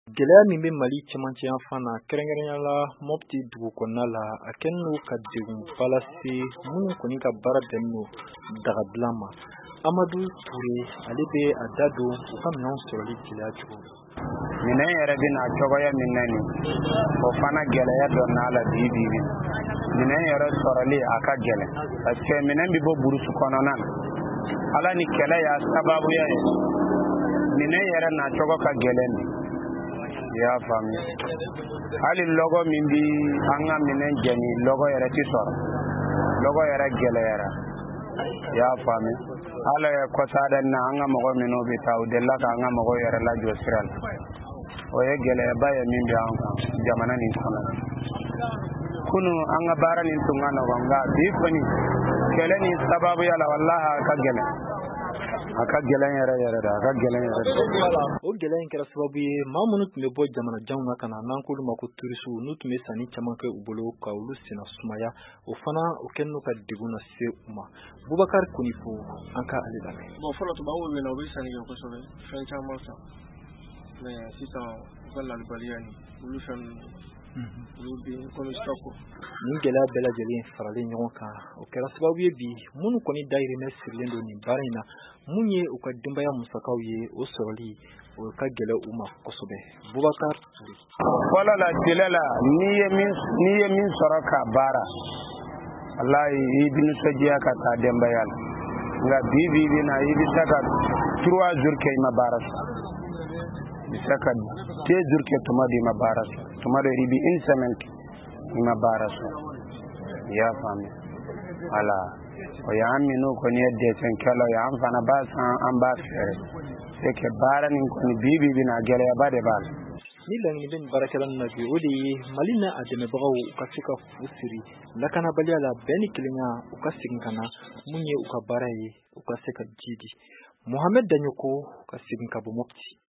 Gɛlɛya min bɛ Mali cɛmancɛ yan fan na kɛrɛnkɛrɛnnenya la Mopti dugu kɔnɔna la a kɛlen don ka degunba lase minnu kɔni ka baara bɛnnen don dagadilan ma. Amadu Ture ale bɛ a da don u ka minɛnw sɔrɔli gɛlɛya cogo. Minɛn yɛrɛ bɛ na cogoya min na ni o fana gɛlɛya dɔ n'a la bi. Minɛn yɛrɛ sɔrɔli a ka gɛlɛn parce que minɛn bɛ bɔ burusi kɔnɔna na ala ni kɛlɛ y'a sababuya ye minɛn yɛrɛ na cogo ka gɛlɛn ni y'a faamuya hali logo min bi an ka minɛn jɛni logo yɛrɛ ti sɔrɔ logo yɛrɛ gɛlɛyara y'a faamuya ala ye kɔsada na an ka mɔgɔ minnu bɛ taa u delila ka an ka mɔgɔ yɛrɛ lajɔ sira la o ye gɛlɛyaba ye min bɛ an kan jamana nin kɔnɔ kunu an ka baara nin tun ka nɔgɔn nka bi kɔni kɛlɛ ni sababuya la wallahi a ka gɛlɛn yɛrɛ da a ka gɛlɛn yɛrɛ da. O gɛlɛya in kɛra sababu ye maa minnu tun bɛ bɔ jamanajanw na ka na n'an k'olu ma ko turisiw n'u tun bɛ sanni caman kɛ u bolo ka olu senna sumaya o fana o kɛlen don ka degun lase u ma. Bubakari Konifo an ka ale lamɛn. Bon fɔlɔ tubabuw bɛ na u bɛ sanni kɛ kosɛbɛ fɛn caman san mais sisan u ka lalibaliya ni olu fɛn olu bɛ komi sako. Nin gɛlɛya bɛɛ lajɛlen faralen ɲɔgɔn kan o kɛra sababu ye bi minnu kɔni dayirimɛ sirilen don nin baara in na mun ye u ka denbaya musakaw ye o sɔrɔli o ka gɛlɛ u ma kosɛbɛ. Bubakari Ture. Fɔlɔ la tile la n'i ye min sɔrɔ ka baara wallahi i bɛ nisɔndiya ka taa denbaya la nka bi na i bɛ se ka 3 jours kɛ i ma baara sɔrɔ i bɛ se ka 2 jours kɛ tuma dɔ i ma baara sɔrɔ tuma dɔ i bɛ 1 semaine kɛ i ma baara sɔrɔ i y'a faamuya wala o y'an minnu kɔni ye dɛsɛnkɛlaw ye an fana b'a san an b'a feere c'est que baara nin kɔni bi na gɛlɛyaba de b'a la. Ni laɲini bɛ nin baarakɛla ninnu na bi o de ye Mali n'a a dɛmɛbagaw u ka se ka fu siri lakanabaliya la bɛn ni kelenya u ka segin ka na mun ye u ka baara ye u ka se ka ji di. Mohamed Daɲoko ka segin ka bɔ Mopti.